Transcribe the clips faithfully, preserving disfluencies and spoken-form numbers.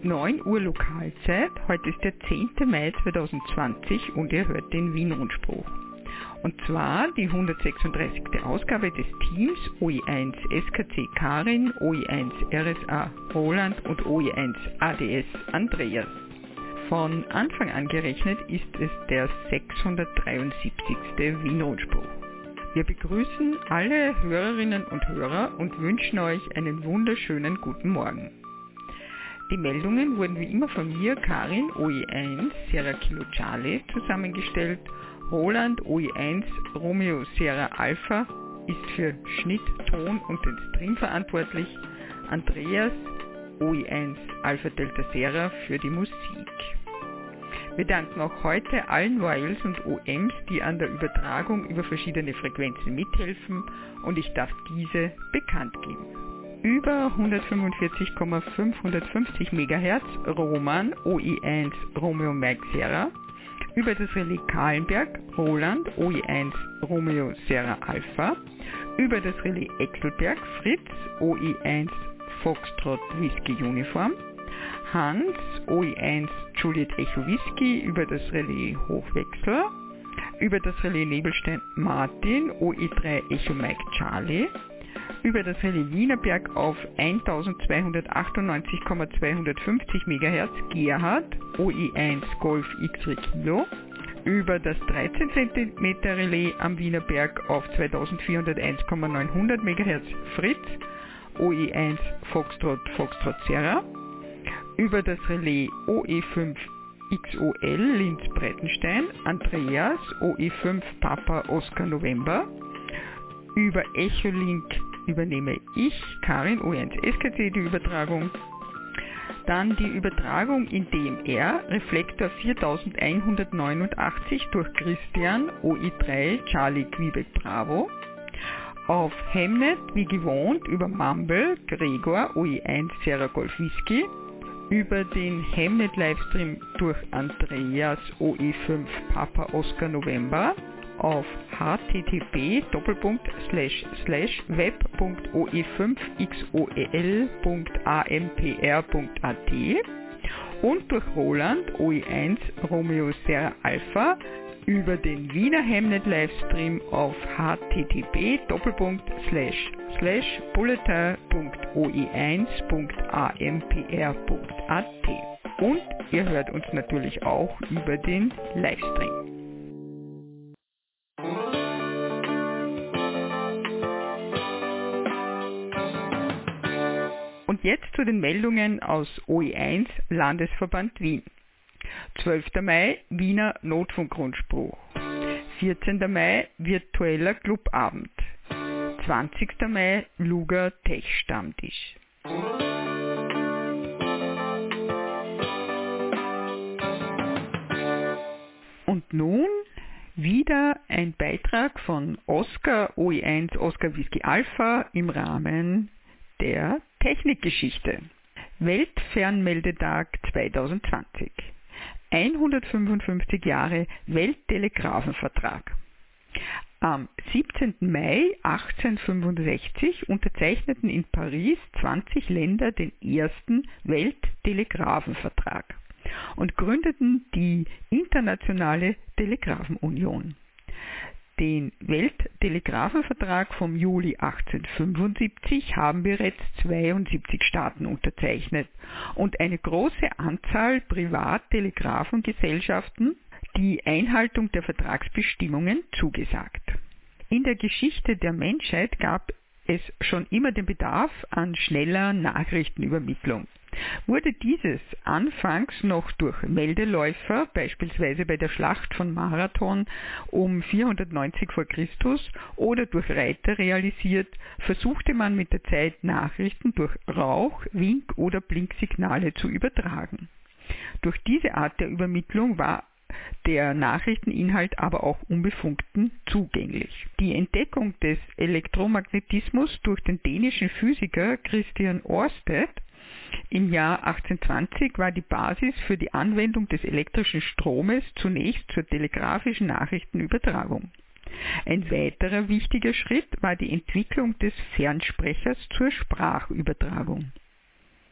neun Uhr Lokalzeit. Heute ist der zehnte Mai zweitausendzwanzig und ihr hört den Wien-Rundspruch. Und zwar die hundertsechsunddreißigste Ausgabe des Teams O I eins S K C Karin, O I eins R S A Roland und O I eins A D S Andreas. Von Anfang an gerechnet ist es der sechshundertdreiundsiebzigste Wien-Rundspruch. Wir begrüßen alle Hörerinnen und Hörer und wünschen euch einen wunderschönen guten Morgen. Die Meldungen wurden wie immer von mir, Karin, O I eins, Sierra Kilo Charlie, zusammengestellt. Roland, O I eins, Romeo Sierra Alpha, ist für Schnitt, Ton und den Stream verantwortlich. Andreas, O I eins, Alpha Delta Sierra, für die Musik. Wir danken auch heute allen Royals und O Ms, die an der Übertragung über verschiedene Frequenzen mithelfen, und ich darf diese bekannt geben. Über hundertfünfundvierzig Komma fünfhundertfünfzig Megahertz Roman, O I eins Romeo Mike Sierra, über das Relais Kahlenberg Roland, O I eins Romeo Sierra Alpha, über das Relais Exelberg Fritz, O I eins Foxtrot Whisky Uniform, Hans, O I eins Juliet Echo Whisky, über das Relais Hochwechsler, über das Relais Nebelstein Martin, O I drei Echo Mike Charlie, über das Relais Wienerberg auf eintausendzweihundertachtundneunzig Komma zweihundertfünfzig Megahertz Gerhard, O I eins Golf X-Ray Kilo, über das dreizehn Zentimeter Relais am Wienerberg auf zweitausendvierhunderteins Komma neunhundert Megahertz Fritz, O I eins Foxtrot Foxtrot Sierra, über das Relais O E fünf X O L Linz Breitenstein Andreas, O E fünf Papa Oscar November, über Echolink übernehme ich, Karin, O I eins S K C, die Übertragung. Dann die Übertragung in D M R, Reflektor viertausendeinhundertneunundachtzig durch Christian, O I drei Charlie Quebec Bravo. Auf Hemnet, wie gewohnt, über Mumble, Gregor, O I eins Sierra Golf Whisky. Über den Hemnet Livestream durch Andreas, O E fünf Papa Oscar November. Auf http doppelpunkt slash slash web punkt o e fünf x o e l punkt a m p r punkt a t und durch Roland, O I eins Romeo Sierra Alpha, über den Wiener Hemnet Livestream auf http doppelpunkt slash slash bulletin punkt o e eins punkt a m p r punkt a t. Und ihr hört uns natürlich auch über den Livestream. Und jetzt zu den Meldungen aus O I eins Landesverband Wien. zwölfter Mai Wiener Notfunkrundspruch. vierzehnter Mai virtueller Clubabend. zwanzigster Mai Luger Tech Stammtisch. Und nun wieder ein Beitrag von Oscar, O I eins Oscar Whisky Alpha im Rahmen der Technikgeschichte. Weltfernmeldetag zweitausendzwanzig. hundertfünfundfünfzig Jahre Welttelegrafenvertrag. Am siebzehnten Mai achtzehnhundertfünfundsechzig unterzeichneten in Paris zwanzig Länder den ersten Welttelegrafenvertrag und gründeten die Internationale Telegrafenunion. Den Welttelegrafenvertrag vom Juli achtzehnhundertfünfundsiebzig haben bereits zweiundsiebzig Staaten unterzeichnet und eine große Anzahl Privattelegrafengesellschaften die Einhaltung der Vertragsbestimmungen zugesagt. In der Geschichte der Menschheit gab es schon immer den Bedarf an schneller Nachrichtenübermittlung. Wurde dieses anfangs noch durch Meldeläufer, beispielsweise bei der Schlacht von Marathon um vierhundertneunzig vor Christus, oder durch Reiter realisiert, versuchte man mit der Zeit Nachrichten durch Rauch-, Wink- oder Blinksignale zu übertragen. Durch diese Art der Übermittlung war der Nachrichteninhalt aber auch Unbefugten zugänglich. Die Entdeckung des Elektromagnetismus durch den dänischen Physiker Christian Ørsted im Jahr achtzehnhundertzwanzig war die Basis für die Anwendung des elektrischen Stromes zunächst zur telegrafischen Nachrichtenübertragung. Ein weiterer wichtiger Schritt war die Entwicklung des Fernsprechers zur Sprachübertragung.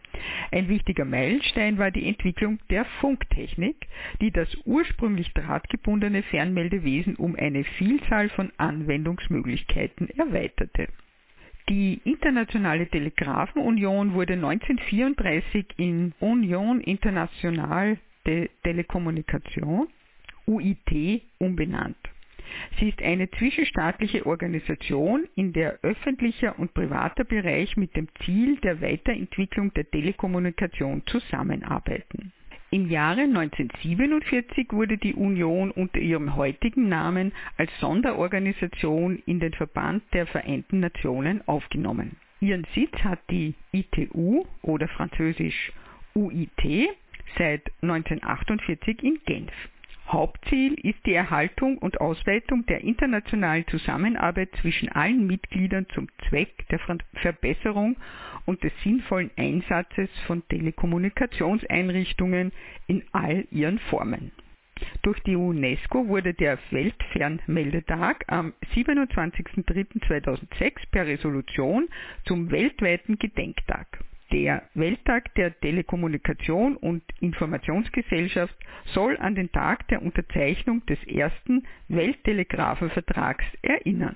Ein wichtiger Meilenstein war die Entwicklung der Funktechnik, die das ursprünglich drahtgebundene Fernmeldewesen um eine Vielzahl von Anwendungsmöglichkeiten erweiterte. Die Internationale Telegraphenunion wurde neunzehnhundertvierunddreißig in Union Internationale de Télécommunications, U I T, umbenannt. Sie ist eine zwischenstaatliche Organisation, in der öffentlicher und privater Bereich mit dem Ziel der Weiterentwicklung der Telekommunikation zusammenarbeiten. Im Jahre neunzehnhundertsiebenundvierzig wurde die Union unter ihrem heutigen Namen als Sonderorganisation in den Verband der Vereinten Nationen aufgenommen. Ihren Sitz hat die I T U oder französisch U I T seit neunzehnhundertachtundvierzig in Genf. Hauptziel ist die Erhaltung und Ausweitung der internationalen Zusammenarbeit zwischen allen Mitgliedern zum Zweck der Verbesserung und des sinnvollen Einsatzes von Telekommunikationseinrichtungen in all ihren Formen. Durch die UNESCO wurde der Weltfernmeldetag am siebenundzwanzigsten dritten zweitausendsechs per Resolution zum weltweiten Gedenktag. Der Welttag der Telekommunikation und Informationsgesellschaft soll an den Tag der Unterzeichnung des ersten Welttelegraphenvertrags erinnern.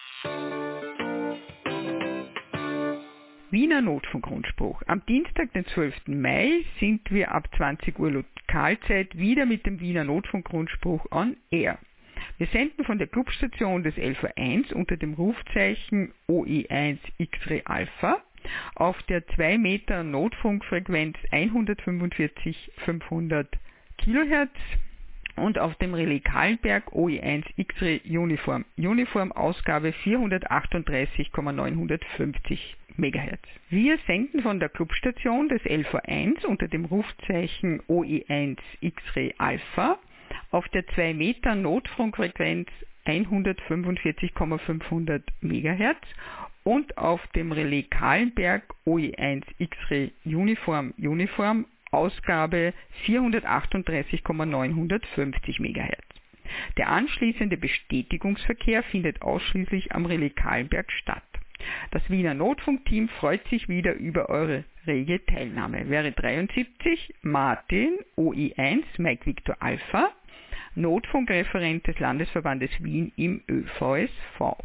Wiener Notfunkrundspruch. Am Dienstag, den zwölften Mai, sind wir ab zwanzig Uhr Lokalzeit wieder mit dem Wiener Notfunkrundspruch on air. Wir senden von der Clubstation des L V eins unter dem Rufzeichen O E eins X-Ray Alpha auf der zwei Meter Notfunkfrequenz hundertfünfundvierzig fünfhundert Kilohertz und auf dem Relais Kahlenberg O E eins X-Ray Uniform Uniform Ausgabe vierhundertachtunddreißig neunhundertfünfzig Megahertz. Wir senden von der Clubstation des L V eins unter dem Rufzeichen O E eins X-Ray Alpha auf der zwei Meter Notfunkfrequenz hundertfünfundvierzig fünfhundert Megahertz und auf dem Relais Kahlenberg O E eins X-Ray Uniform Uniform Ausgabe vierhundertachtunddreißig neunhundertfünfzig Megahertz. Der anschließende Bestätigungsverkehr findet ausschließlich am Relais Kahlenberg statt. Das Wiener Notfunkteam freut sich wieder über eure rege Teilnahme. Wäre dreiundsiebzig Martin O E eins Mike Victor Alpha, Notfunkreferent des Landesverbandes Wien im Ö V S V.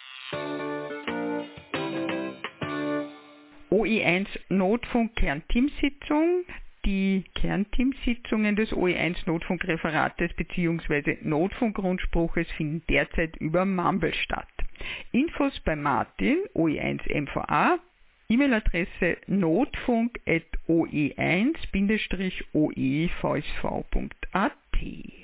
O E eins Notfunk-Kernteamsitzung. Die Kernteamsitzungen des O E eins Notfunkreferates bzw. Notfunkrundspruches finden derzeit über Mumble statt. Infos bei Martin, O E eins M V A, E-Mail-Adresse notfunk at o e eins o e v s v punkt a t.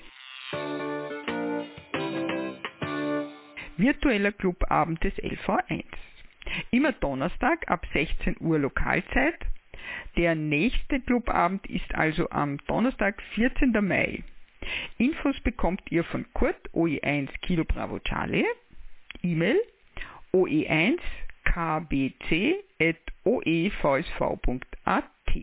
Virtueller Clubabend des L V eins. Immer Donnerstag ab sechzehn Uhr Lokalzeit. Der nächste Clubabend ist also am Donnerstag, vierzehnten Mai. Infos bekommt ihr von Kurt, O E eins Kilo Bravo Charlie, E-Mail o e eins k b c at o e v s v punkt a t.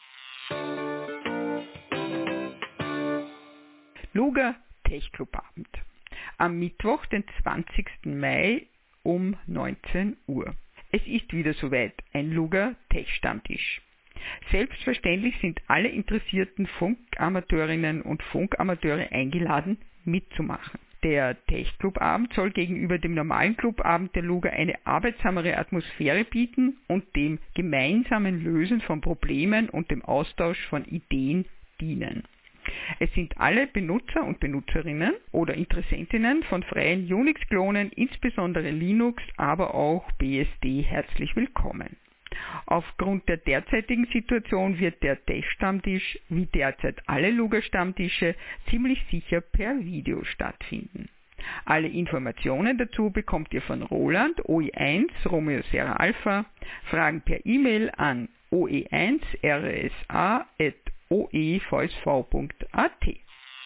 Luga Tech Clubabend. Am Mittwoch, den zwanzigsten Mai um neunzehn Uhr. Es ist wieder soweit, ein Luga Tech Stammtisch. Selbstverständlich sind alle interessierten Funkamateurinnen und Funkamateure eingeladen, mitzumachen. Der Tech-Clubabend soll gegenüber dem normalen Clubabend der Luga eine arbeitsamere Atmosphäre bieten und dem gemeinsamen Lösen von Problemen und dem Austausch von Ideen dienen. Es sind alle Benutzer und Benutzerinnen oder Interessentinnen von freien Unix-Klonen, insbesondere Linux, aber auch B S D, herzlich willkommen. Aufgrund der derzeitigen Situation wird der Tech-Stammtisch, wie derzeit alle Luga-Stammtische, ziemlich sicher per Video stattfinden. Alle Informationen dazu bekommt ihr von Roland, O E eins Romeo Sierra Alpha, Fragen per E-Mail an o e eins r s a at o e v s v punkt a t.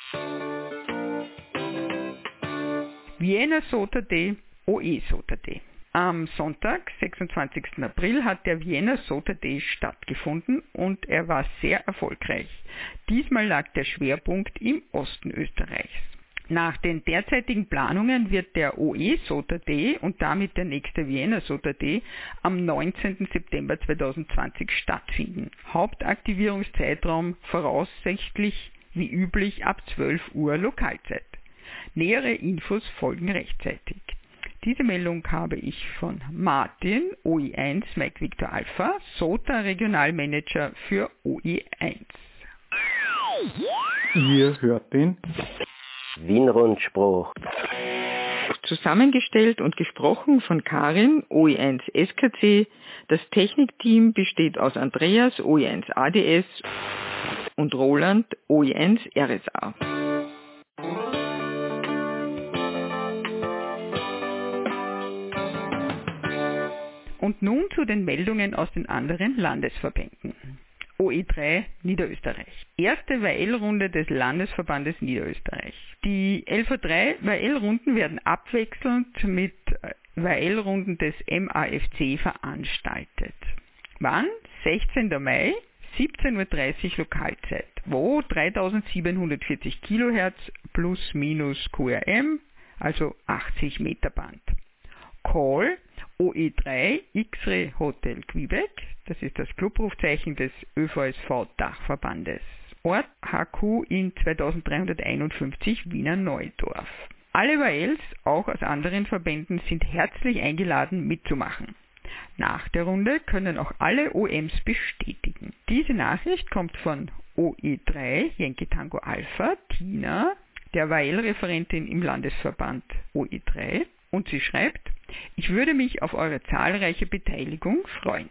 Vienna Sota Day, O E Sota Day. Am Sonntag, sechsundzwanzigsten April, hat der Vienna Sota Day stattgefunden und er war sehr erfolgreich. Diesmal lag der Schwerpunkt im Osten Österreichs. Nach den derzeitigen Planungen wird der O E SOTA Day und damit der nächste Vienna SOTA Day am neunzehnten September zweitausendzwanzig stattfinden. Hauptaktivierungszeitraum voraussichtlich wie üblich ab zwölf Uhr Lokalzeit. Nähere Infos folgen rechtzeitig. Diese Meldung habe ich von Martin, O I eins Mike Victor Alpha, SOTA Regionalmanager für O I eins. Ihr hört den Wien-Rundspruch. Zusammengestellt und gesprochen von Karin, O I eins S K C. Das Technikteam besteht aus Andreas, O I eins A D S und Roland, O I eins R S A. Und nun zu den Meldungen aus den anderen Landesverbänden. O E drei Niederösterreich. Erste W L-Runde des Landesverbandes Niederösterreich. Die L V drei W L-Runden werden abwechselnd mit W L-Runden des M A F C veranstaltet. Wann? sechzehnten Mai, siebzehn Uhr dreißig Lokalzeit. Wo? dreitausendsiebenhundertvierzig Kilohertz plus minus Q R M, also achtzig Meter Band. Call O E drei X-Ray Hotel Quebec, das ist das Clubrufzeichen des Ö V S V-Dachverbandes. Ort H Q in zweitausenddreihunderteinundfünfzig Wiener Neudorf. Alle W Ls, auch aus anderen Verbänden, sind herzlich eingeladen mitzumachen. Nach der Runde können auch alle O Ms bestätigen. Diese Nachricht kommt von O E drei Yankee Tango Alpha, Tina, der W L-Referentin im Landesverband O E drei, und sie schreibt: Ich würde mich auf eure zahlreiche Beteiligung freuen.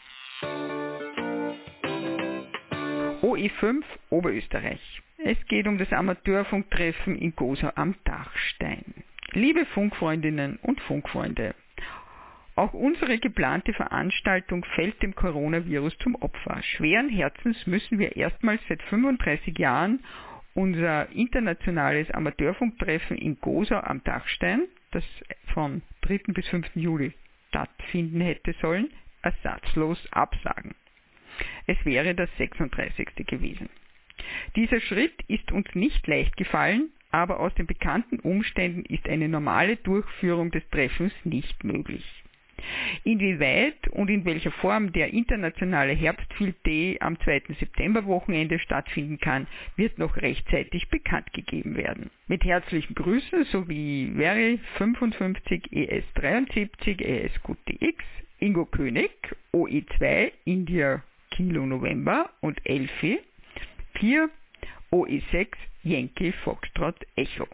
O E fünf Oberösterreich. Es geht um das Amateurfunktreffen in Gosau am Dachstein. Liebe Funkfreundinnen und Funkfreunde, auch unsere geplante Veranstaltung fällt dem Coronavirus zum Opfer. Schweren Herzens müssen wir erstmals seit fünfunddreißig Jahren unser internationales Amateurfunktreffen in Gosau am Dachstein, das vom dritten bis fünften Juli stattfinden hätte sollen, ersatzlos absagen. Es wäre das sechsunddreißigste gewesen. Dieser Schritt ist uns nicht leicht gefallen, aber aus den bekannten Umständen ist eine normale Durchführung des Treffens nicht möglich. Inwieweit und in welcher Form der internationale Herbstfield Day am zweiten September-Wochenende stattfinden kann, wird noch rechtzeitig bekannt gegeben werden. Mit herzlichen Grüßen sowie Very fünfundfünfzig E S dreiundsiebzig E S Q T X, Ingo König, O E zwei India Kilo November und Elfi, vier O E sechs Yankee Foxtrot Echo.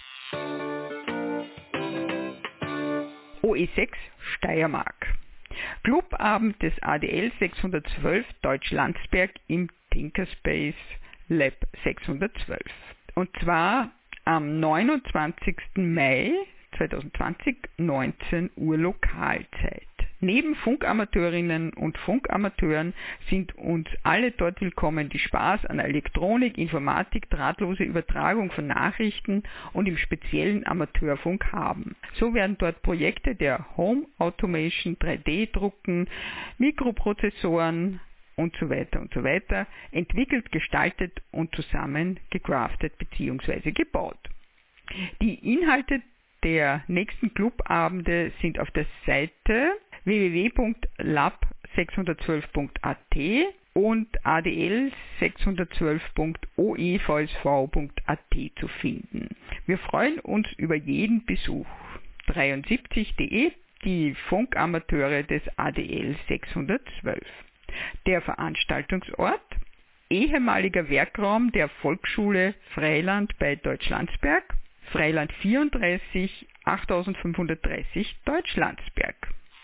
O E sechs Steiermark. Clubabend des A D L sechshundertzwölf Deutsch-Landsberg im Tinkerspace Lab sechshundertzwölf. Und zwar am neunundzwanzigsten Mai zweitausendzwanzig, neunzehn Uhr Lokalzeit. Neben Funkamateurinnen und Funkamateuren sind uns alle dort willkommen, die Spaß an Elektronik, Informatik, drahtlose Übertragung von Nachrichten und im speziellen Amateurfunk haben. So werden dort Projekte der Home Automation, drei D Drucken, Mikroprozessoren und so weiter und so weiter entwickelt, gestaltet und zusammen gecraftet bzw. gebaut. Die Inhalte der nächsten Clubabende sind auf der Seite w w w punkt lab sechshundertzwölf punkt a t und a d l sechshundertzwölf punkt o e v s v punkt a t zu finden. Wir freuen uns über jeden Besuch. dreiundsiebzig punkt de, die Funkamateure des A D L sechshundertzwölf. Der Veranstaltungsort: ehemaliger Werkraum der Volksschule Freiland bei Deutsch-Landsberg, Freiland vierunddreißig, achttausendfünfhundertdreißig Deutsch-Landsberg.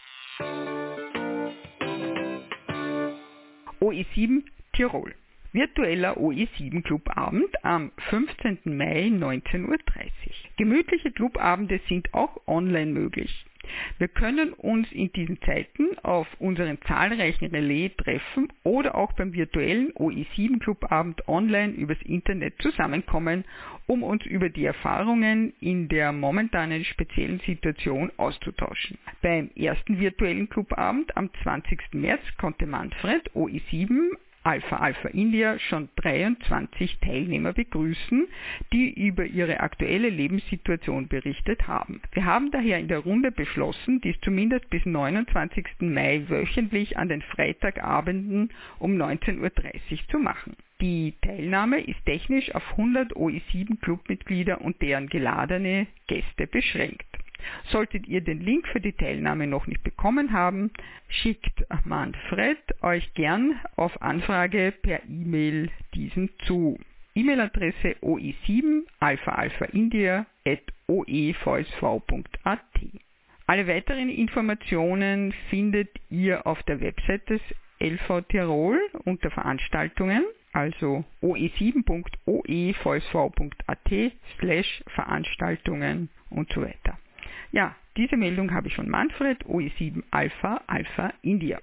O E sieben Tirol. Virtueller O E sieben Clubabend am fünfzehnten Mai neunzehn Uhr dreißig. Gemütliche Clubabende sind auch online möglich. Wir können uns in diesen Zeiten auf unseren zahlreichen Relais treffen oder auch beim virtuellen O E sieben Clubabend online übers Internet zusammenkommen, um uns über die Erfahrungen in der momentanen speziellen Situation auszutauschen. Beim ersten virtuellen Clubabend am zwanzigsten März konnte Manfred, O E sieben, Alpha Alpha India schon dreiundzwanzig Teilnehmer begrüßen, die über ihre aktuelle Lebenssituation berichtet haben. Wir haben daher in der Runde beschlossen, dies zumindest bis neunundzwanzigsten Mai wöchentlich an den Freitagabenden um neunzehn Uhr dreißig zu machen. Die Teilnahme ist technisch auf hundert O E sieben Clubmitglieder und deren geladene Gäste beschränkt. Solltet ihr den Link für die Teilnahme noch nicht bekommen haben, schickt Manfred euch gern auf Anfrage per E-Mail diesen zu. E-Mail-Adresse o e sieben alpha alpha india at o e v s v punkt a t. Alle weiteren Informationen findet ihr auf der Website des L V Tirol unter Veranstaltungen, also o e sieben punkt o e v s v punkt a t slash Veranstaltungen und so weiter. Ja, diese Meldung habe ich von Manfred, O E sieben Alpha Alpha India.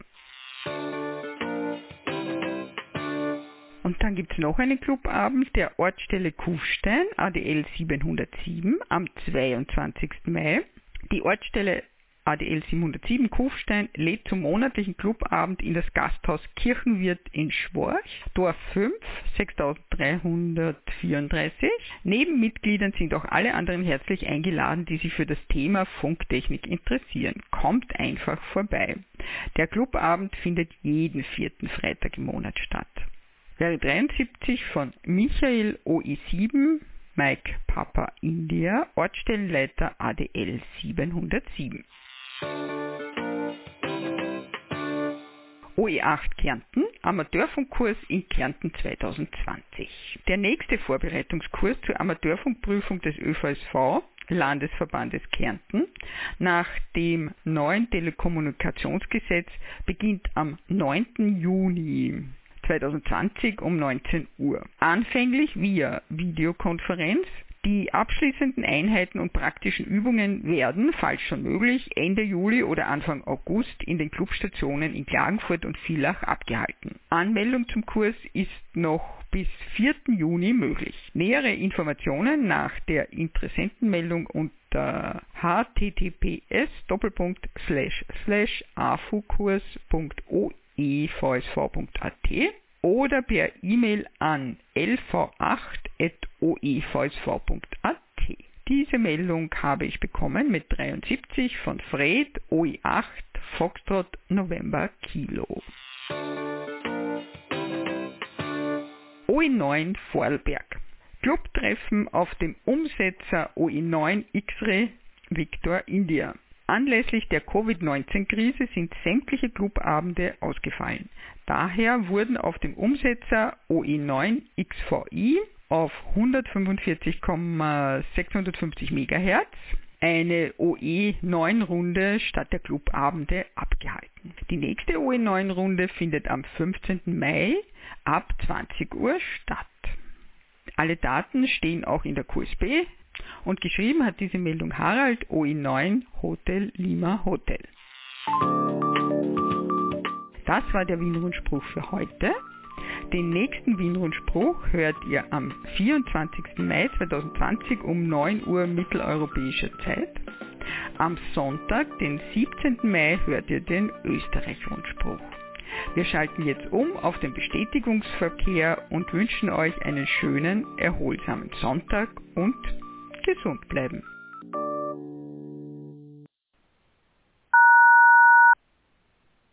Und dann gibt es noch einen Clubabend der Ortsstelle Kufstein, A D L siebenhundertsieben, am zweiundzwanzigsten Mai. Die Ortsstelle A D L siebenhundertsieben Kufstein lädt zum monatlichen Clubabend in das Gasthaus Kirchenwirt in Schworch, Dorf fünf, sechstausenddreihundertvierunddreißig. Neben Mitgliedern sind auch alle anderen herzlich eingeladen, die sich für das Thema Funktechnik interessieren. Kommt einfach vorbei. Der Clubabend findet jeden vierten Freitag im Monat statt. Wäre dreiundsiebzig von Michael O E sieben, Mike Papa India, Ortsstellenleiter A D L siebenhundertsieben. O E acht Kärnten, Amateurfunkkurs in Kärnten zweitausendzwanzig. Der nächste Vorbereitungskurs zur Amateurfunkprüfung des Ö V S V, Landesverbandes Kärnten, nach dem neuen Telekommunikationsgesetz beginnt am neunten Juni zweitausendzwanzig um neunzehn Uhr. Anfänglich via Videokonferenz. Die abschließenden Einheiten und praktischen Übungen werden, falls schon möglich, Ende Juli oder Anfang August in den Clubstationen in Klagenfurt und Villach abgehalten. Anmeldung zum Kurs ist noch bis vierten Juni möglich. Nähere Informationen nach der Interessentenmeldung unter h t t p s doppelpunkt slash slash a f u kurs punkt o e v s v punkt a t oder per E-Mail an l v acht at o e v s v punkt a t. Diese Meldung habe ich bekommen mit dreiundsiebzig von Fred, O E acht, Foxtrot, November, Kilo. O E neun Vorarlberg. Clubtreffen auf dem Umsetzer O E neun X-Ray Victor India. Anlässlich der Covid neunzehn Krise sind sämtliche Clubabende ausgefallen. Daher wurden auf dem Umsetzer O E neun X V I auf hundertfünfundvierzig Komma sechshundertfünfzig Megahertz eine O E neun Runde statt der Clubabende abgehalten. Die nächste O E neun Runde findet am fünfzehnten Mai ab zwanzig Uhr statt. Alle Daten stehen auch in der Q S B. Und geschrieben hat diese Meldung Harald, O E neun Hotel Lima Hotel. Das war der Wien-Rundspruch für heute. Den nächsten Wien-Rundspruch hört ihr am vierundzwanzigsten Mai zweitausendzwanzig um neun Uhr mitteleuropäischer Zeit. Am Sonntag, den siebzehnten Mai, hört ihr den Österreich-Rundspruch. Wir schalten jetzt um auf den Bestätigungsverkehr und wünschen euch einen schönen, erholsamen Sonntag und gesund bleiben.